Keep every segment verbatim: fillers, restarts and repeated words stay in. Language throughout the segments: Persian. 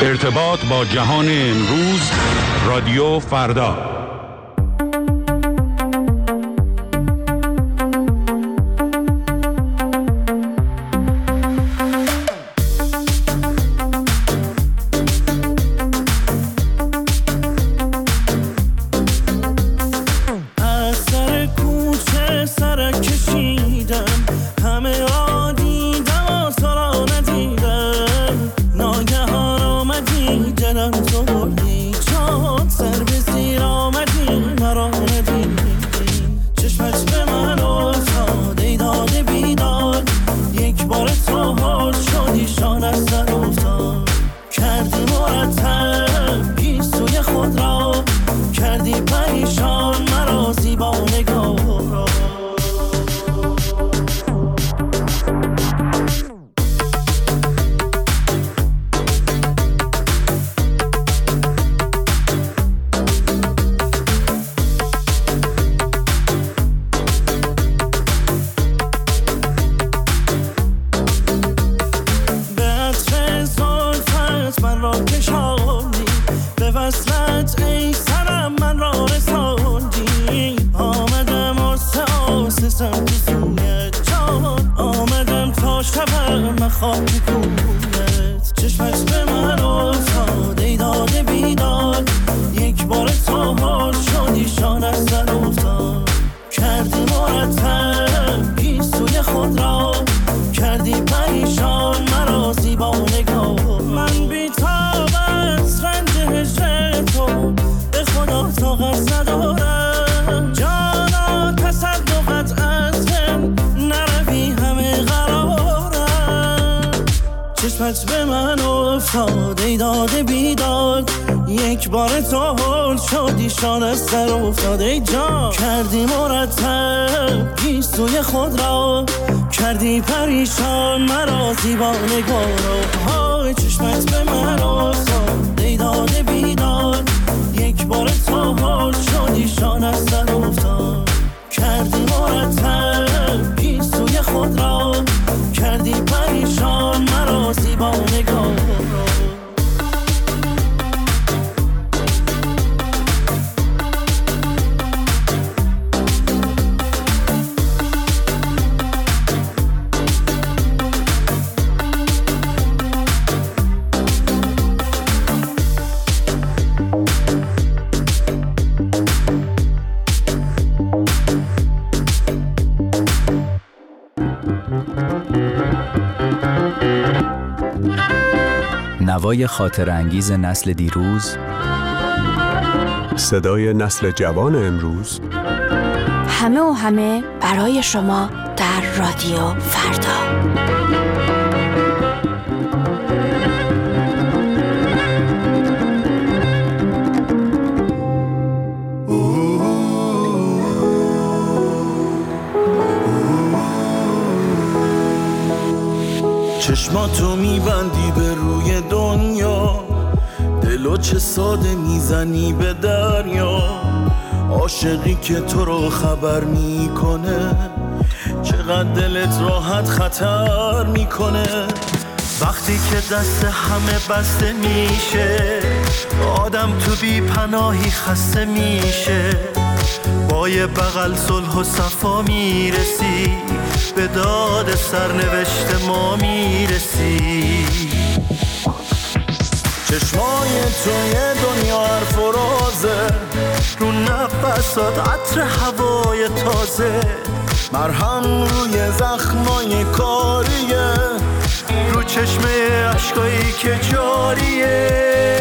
ارتباط با جهان امروز، رادیو فردا. چشمت به من افتاد ای داده بیداد، یک بار تو هل شدی شان از سر افتاد ای جان. کردی مرتب گیسوی خود را، کردی پریشان مرا زیبا نگارا. های چشمت به من افتاد ای داده بیداد، یک بار تو هل شدی شان از سر افتاد. کردی مرتب گیسوی خود را، کردی پریشان مرا زیبا نگارا. نوای خاطر انگیز نسل دیروز، صدای نسل جوان امروز، همه و همه برای شما در رادیو فردا. چشماتو میبندی به روی دنیا، دلو چه ساده میزنی به دریا. عاشقی که تو رو خبر میکنه، چقدر دلت راحت خطر میکنه. وقتی که دست همه بسته میشه، آدم تو بی پناهی خسته میشه. با یه بغل صلح و صفا میرسی، به داد سرنوشت ما میرسی. چشمای توی دنیا حرف و رازه، رو نفسات عطر هوای تازه. مرهم روی زخمای کاریه، رو چشمه عشقایی که جاریه.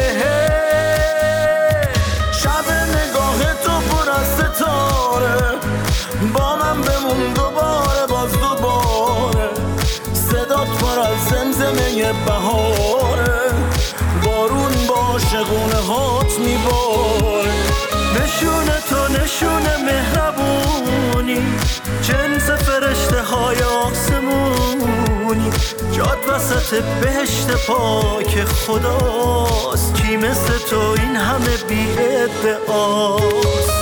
شب نگاه تو پر از ستاره، با من بمون دوباره باز دوباره. صدات پر از زمزمه بهاره، بارون با عاشقونه هات میباره. نشونه تو نشونه مهربونی، جنس فرشته های آسمونی. جاد وسط بهشت پاک خداست، کی مثل تو این همه بی ادعاست.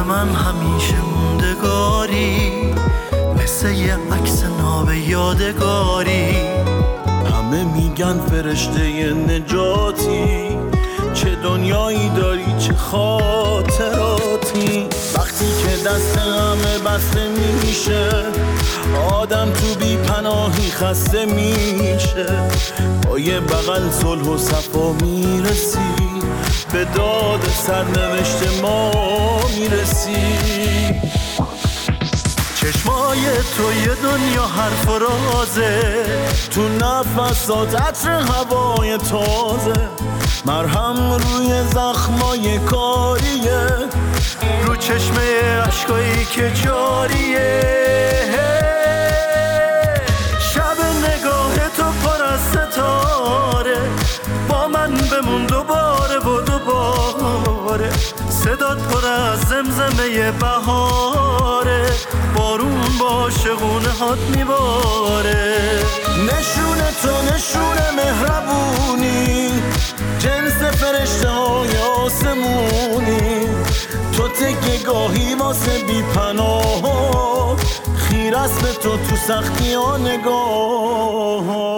من همیشه موندگاری، مثل یه عکس ناب یادگاری. همه میگن فرشته نجاتی، چه دنیایی داری چه خاطراتی. وقتی که دست همه بسته میشه، آدم تو بی پناهی خسته میشه. با یه بغل صلح و صفا میرسی، به داد سرنوشت ما میرسی. چشمای تو یه دنیا حرف و رازه، تو نفسات عطر هوای تازه. مرهم روی زخمای کاریه، رو چشمه عشقایی که جاریه. شب نگاه تو پر از ستاره، با من بمون دوباره و دوباره. صدات پر از زمزمه بهاره، بارون با شغونه هات میباره. نشونه تو نشونه مهربونی، جنس فرشته های آسمونی. تو تکه گاهی واسه بی پناه، خیر است به تو تو سختی ها نگاه.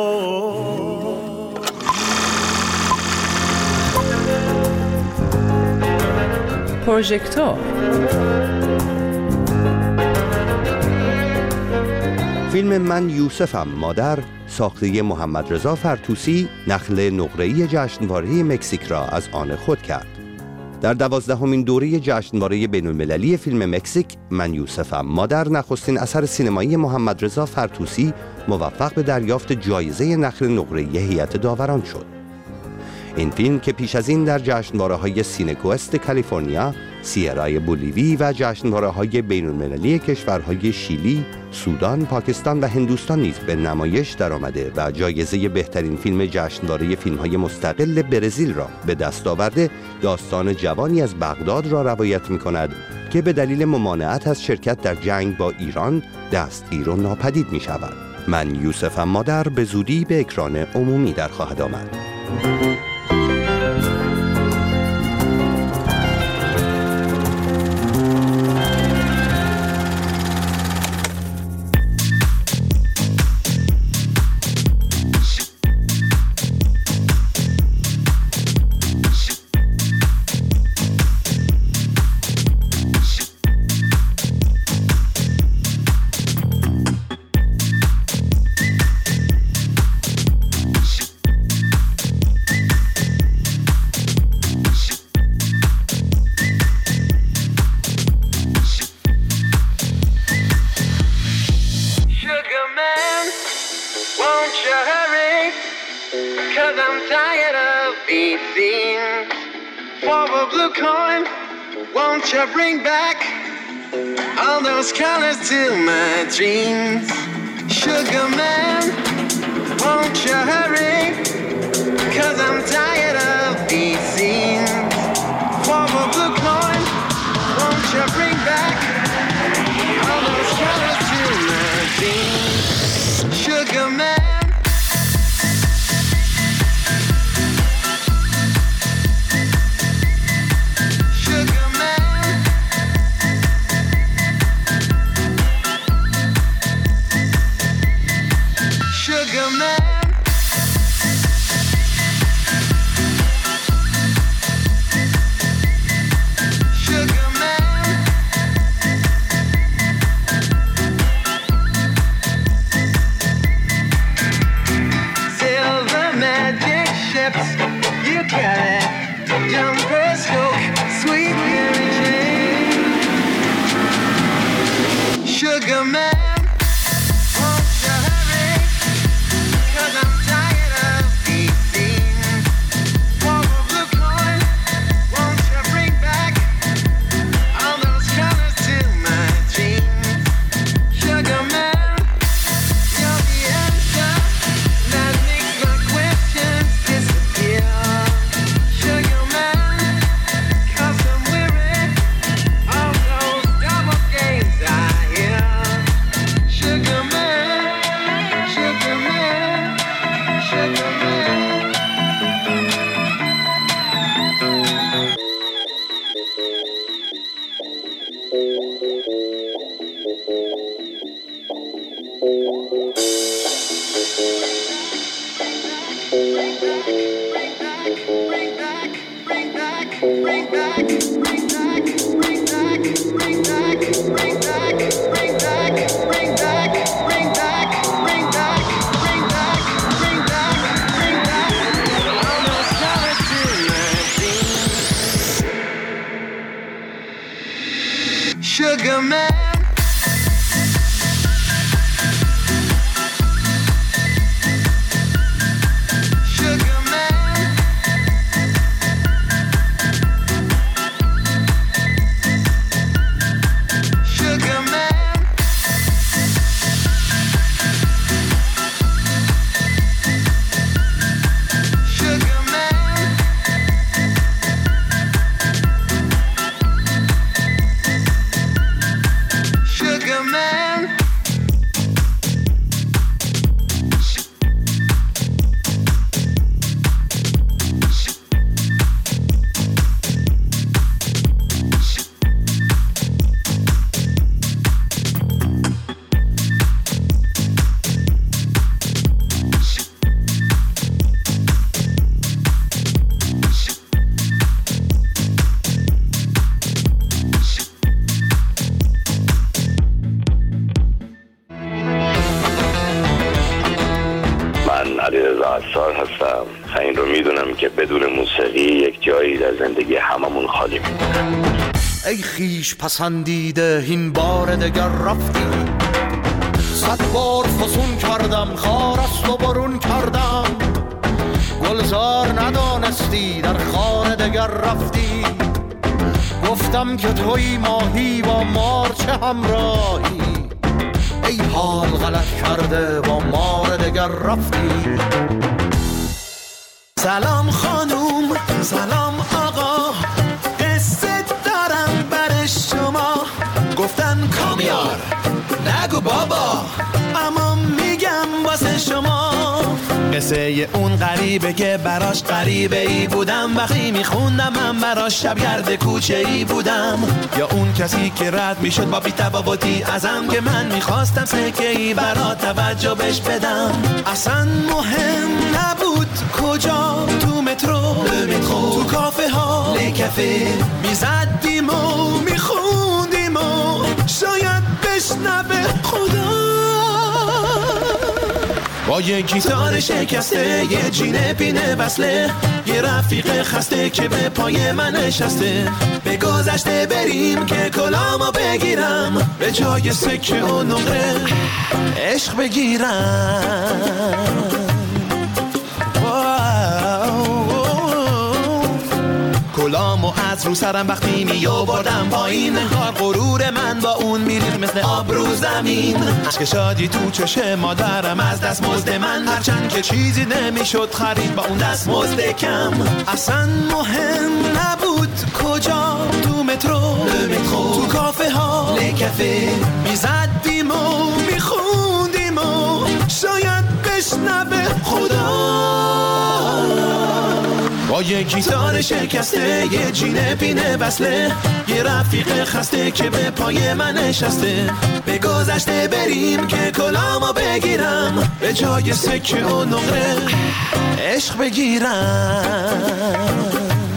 پروژکتور فیلم من یوسفم مادر ساخته محمد رضا فرتوسی نخل نقره‌ای جشنواره مکزیک را از آن خود کرد. در دوازدهمین دوره جشنواره بین‌المللی فیلم مکزیک من یوسفم مادر نخستین اثر سینمایی محمد رضا فرتوسی موفق به دریافت جایزه نخل نقره‌ای هیئت داوران شد. این فیلم که پیش از این در جشنواره‌های سینکوست کالیفرنیا، سیرای بولیوی و جشنواره‌های بین‌المللی کشورهای شیلی، سودان، پاکستان و هندوستان نیز به نمایش درآمده و جایزه بهترین فیلم جشنواره فیلم‌های مستقل برزیل را به دست آورده، داستان جوانی از بغداد را روایت می‌کند که به دلیل ممانعت از شرکت در جنگ با ایران دستگیر و ناپدید می‌شود. من یوسفم مادر به زودی به اکران عمومی در خواهد آمد. Bring back all those colors to my dreams. Sugar man, won't you hurry? 'Cause I'm tired of these scenes. For a blue coin, won't you bring back all those colors to my dreams? Sugar man. Sugar man, won't you hurry? 'Cause Sugar man. هستم. این رو میدونم که بدون موسیقی یک جایی در زندگی هممون خالی میمونه. ای خیش پسندیده این بار دگر رفتی، صد بار فسون کردم خار است و برون کردم، گلزار ندانستی در خار دگر رفتی، گفتم که توی ماهی با مار چه همراهی، ای حال غلط کرده با مار دگر رفتی. سلام خانوم، سلام آقا، قصه دارم برای شما، گفتن کامیار نگو بابا، اما میگم واسه شما. قصه اون غریبه که براش غریبه ای بودم، وقتی میخوندم من براش شبگرد کوچه ای بودم، یا اون کسی که رد میشد با بی‌تفاوتی ازم، که من میخواستم سکه ای برا توجه بش بدم. اصلا مهم نبود کجا، تو مترو، تو کافه ها، کافه میزدیم و میخوندیم و شاید بشنوه خدا. با یه گیتار شکسته، یه جینه پینه وصله، یه رفیق خسته که به پای من نشسته، به گذشته بریم که کلامو بگیرم، به جای سکه و نقره عشق بگیرم. کلامو از رو سرم وقتی می آوردم پایین، انگار غرور من با اون میرید مثل آب رو زمین. عشق شادی تو چشم مادرم از دست مزد من، هرچند که چیزی نمیشد خرید با اون دست مزد کم. اصلا مهم نبود کجا، تو مترو، تو کافه ها، کافه میزدیم و میخوندیم و شاید بشنوه خدا. با یه گیتار شکسته، یه جینه پینه وصله، یه رفیق خسته که به پای من نشسته، به گذشته بریم که کلامو بگیرم، به جای سکه و نقره عشق بگیرم.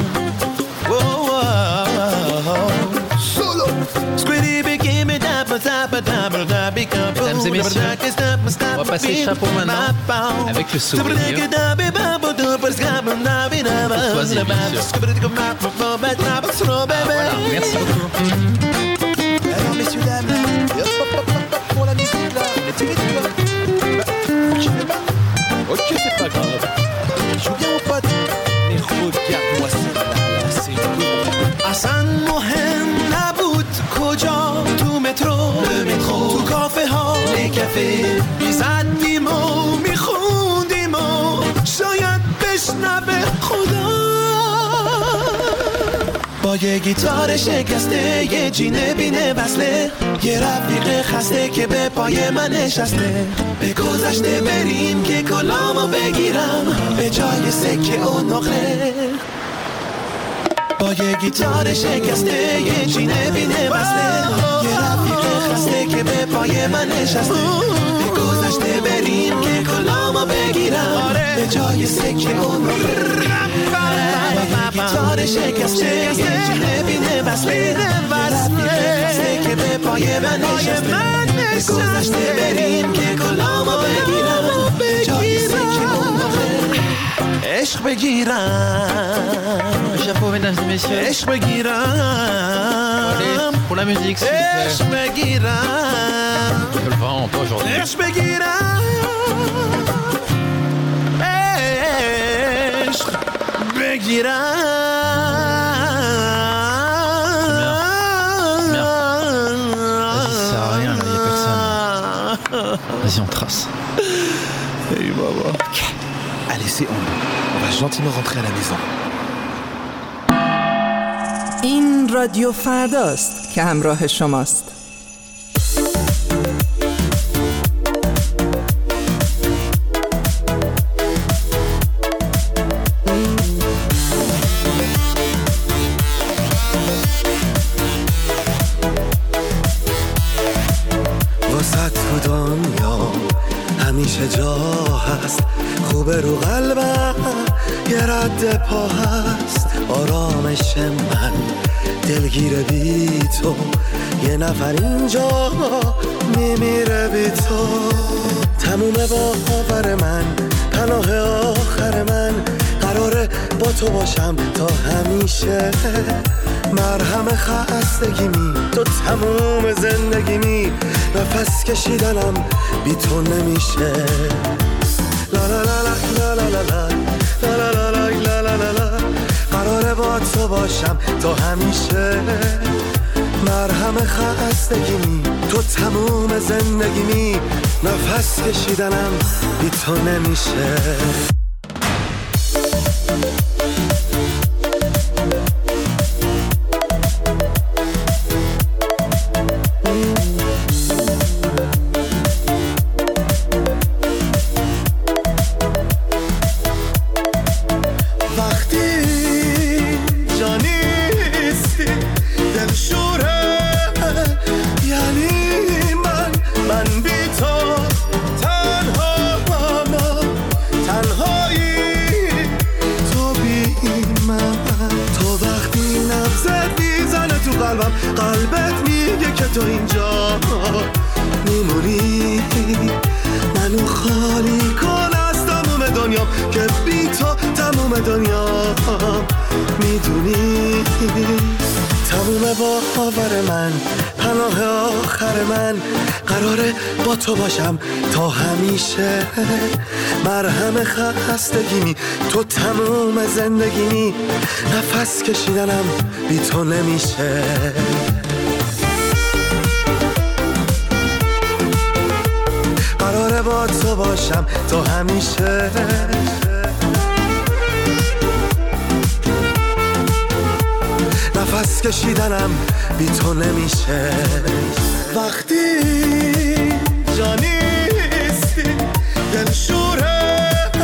Mesdames et messieurs, on va passer chapeau maintenant avec le souvenir. Courtoisie, bien sûr. Ah, voilà, merci beaucoup. Alors messieurs, dames, pour la musique là, les télés, bah, je sais pas. Ok, c'est pas grave. Je joue bien mon pote, mais regarde-moi celle-là, là, c'est cool. Hassan Mohem Nabout Koja, تو مترو، تو کافه ها، کافه میزدیم و میخوندیم و شاید بشنوه خدا. با یه گیتار شکسته، یه جینه بینه وصله، یه رفیق خسته که به پای من نشسته، به گذشته بریم که کلامو بگیرم، به جای سکه و نقره. با یه گیتار شکسته، یه جینه بینه وصله، یه رفیق خسته که به پای من نشسته، به گذشته بریم که کلامو بگیرم، به جای سکه و نقره. با یه گیتار شکسته، یه جینه بینه وصله، یه رفیق خسته که به پای من نشسته، به گذشته بریم که کلامو بگیرم، به جای سکه و نقره عشق بگیرم. Chapeau, mesdames et messieurs. عشق بگیرم. Pour pour la musique, s'il عشق vous plaît. بگیرم Je le vends pas aujourd'hui. عشق بگیرم عشق بگیرم Vas-y, on trace. Hey, baba. Allez, c'est on. On va gentiment rentrer à la maison. این رادیو فرداست که همراه شماست. واسه تو دنیا همیشه جا هست خوبه رو قلبم یه رد پا هست آرامش من دلگیر بی تو یه نفر اینجا میمیره بی تو تموم باور من پناه آخر من قراره با تو باشم تا همیشه مرهم خستگیمی تو تموم زندگیمی نفس کشیدنم بی تو نمیشه لا لا لا لا لا لا لا لا لا لا لا لا لا لا قراره با تو باشم تا همیشه مرهم خستگیمی تو تموم زندگیمی نفس کشیدنم بی تو نمیشه قلبت میگه که تو اینجا میمونی منو خالی کن از تموم دنیا که بی تو تموم دنیا میدونی تموم باور من پناه آخر من قراره با تو باشم تا همیشه مرهم خستگیمی تو تموم زندگیمی نفس کشیدنم بی تو نمیشه قراره با تو باشم تا همیشه نفس کشیدنم بی تو نمیشه وقتی جا نیستی دل شوره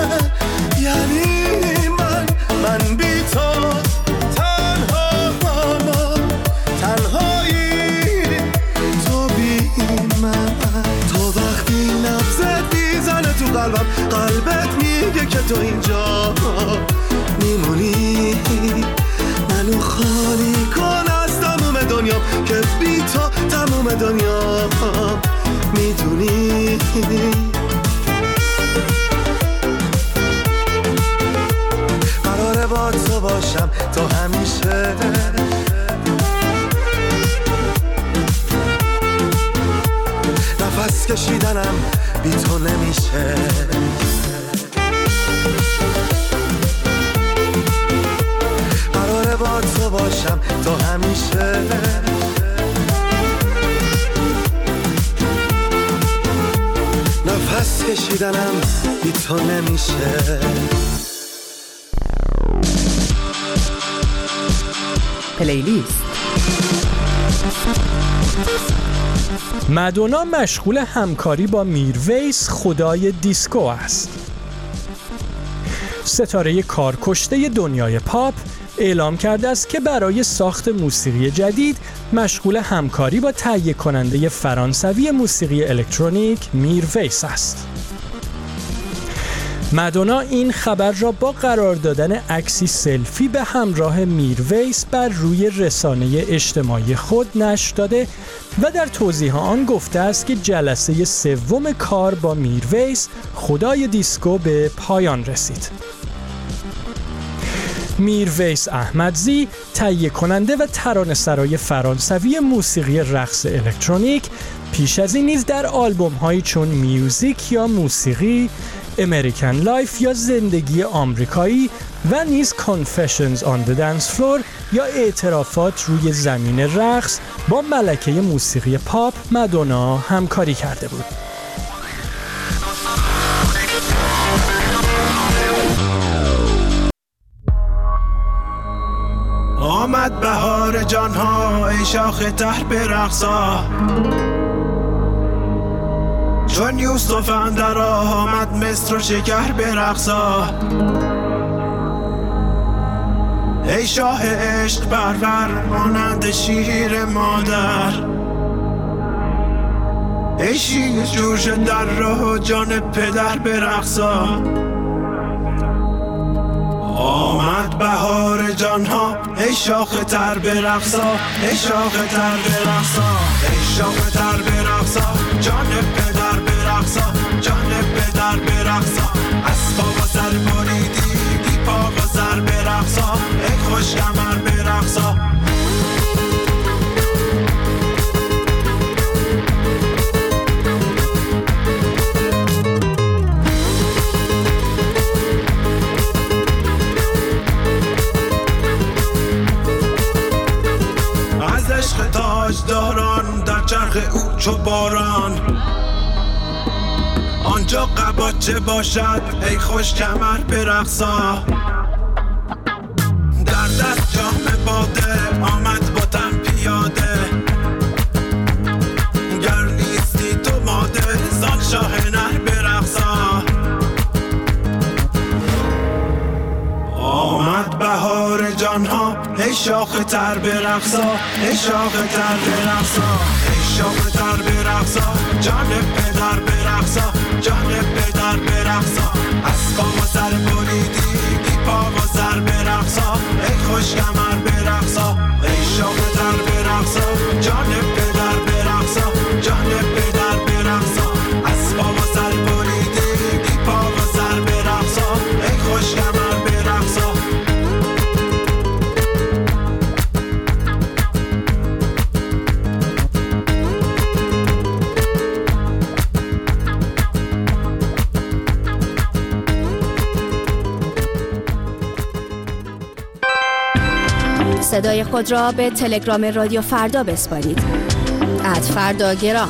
یعنی من من بی تو تنها ماما تنهایی تو بی من تو وقتی نبضت میزنه تو قلبم قلبت میگه که تو اینجا میمونی منو خالی کن از تموم دنیا که بی تو تموم دنیا میدونی قراره با تو باشم تا همیشه نفس کشیدنم بی تو نمیشه قراره با تو باشم تا همیشه نفس کشیدنم بی تو نمیشه پلیلیست. مادونا مشغول همکاری با میرویس خدای دیسکو است. ستاره کارکشته دنیای پاپ اعلام کرده است که برای ساخت موسیقی جدید مشغول همکاری با تهیه کننده فرانسوی موسیقی الکترونیک میرویس است. مادونا این خبر را با قرار دادن عکسی سلفی به همراه میرویس بر روی رسانه اجتماعی خود نشر داده و در توضیح آن گفته است که جلسه سوم کار با میرویس خدای دیسکو به پایان رسید. میرویس احمدزی، تهیه کننده و ترانه‌سرای فرانسوی موسیقی رقص الکترونیک، پیش از این نیز در آلبوم‌هایی چون میوزیک یا موسیقی، امریکن لایف یا زندگی آمریکایی و نیز Confessions on the Dance Floor یا اعترافات روی زمین رقص با ملکه موسیقی پاپ مادونا همکاری کرده بود. آمد بهار جانها ای شاخ تر به رقصا، چون یوسف اندر آمد مصر و شکر به رقصا. ای شاه عشق پرور مانند شیر مادر، ای شیر جوش در راه جان پدر به رقصا. آمد بهار جانها ای شاخ تر به رقصا، ای شاخ تر به رقصا، ای شاخ تر به رقصا، جان پدر به رقصا، جان پدر به رقصا. از پا و سر بریدی بی پا و سر به رقصا، ای خوش کمر به رقصا. عشق تاجداران در چرخ او چو باران، آنجا قباچه باشد ای خوش کمر به رقصا. در دست جام باده آمد با تن پیاده، گر نیستی تو ماده زان شاه نر به رقصا. آمد بهار جانها ای شاخ تر به رقصا، ای شاخ تر به رقصا، ای شاخ تر به رقصا، جان پدر به رقصا، جان پدر به رقصا. از پا و سر بریدی بی پا و سر به رقصا، ای خوش کمر به رقصا. ای شاخ تر به رقصا، جان پدر به رقصا، جان پدر به رقصا. از پا و سر بریدی بی پا و سر به رقصا، ای خوش کمر به رقصا. صدای خود را به تلگرام رادیو فردا بسپارید. ات فردا گرام.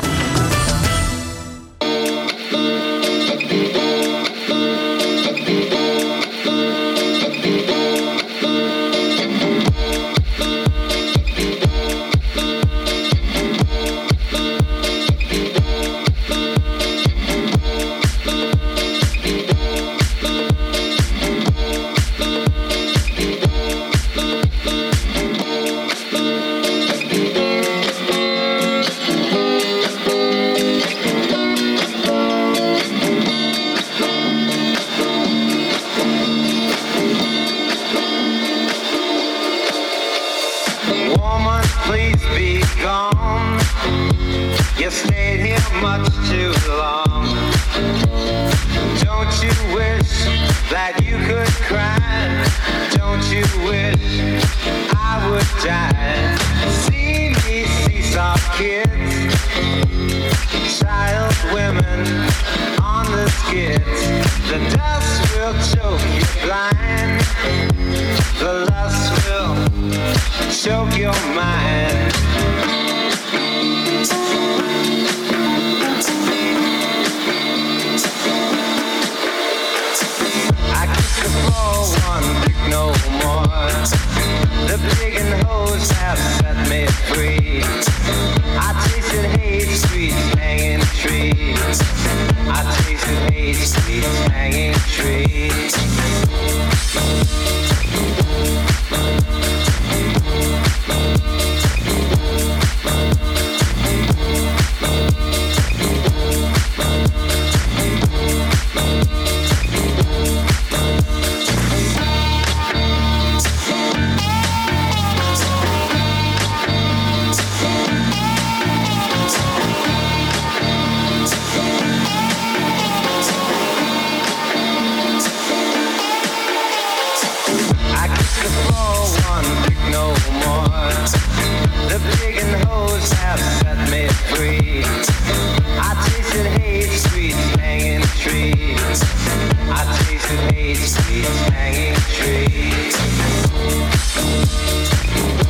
heart. The pig and hose have set me free. I tasted hate, sweets hanging trees. I tasted hate, sweets hanging trees.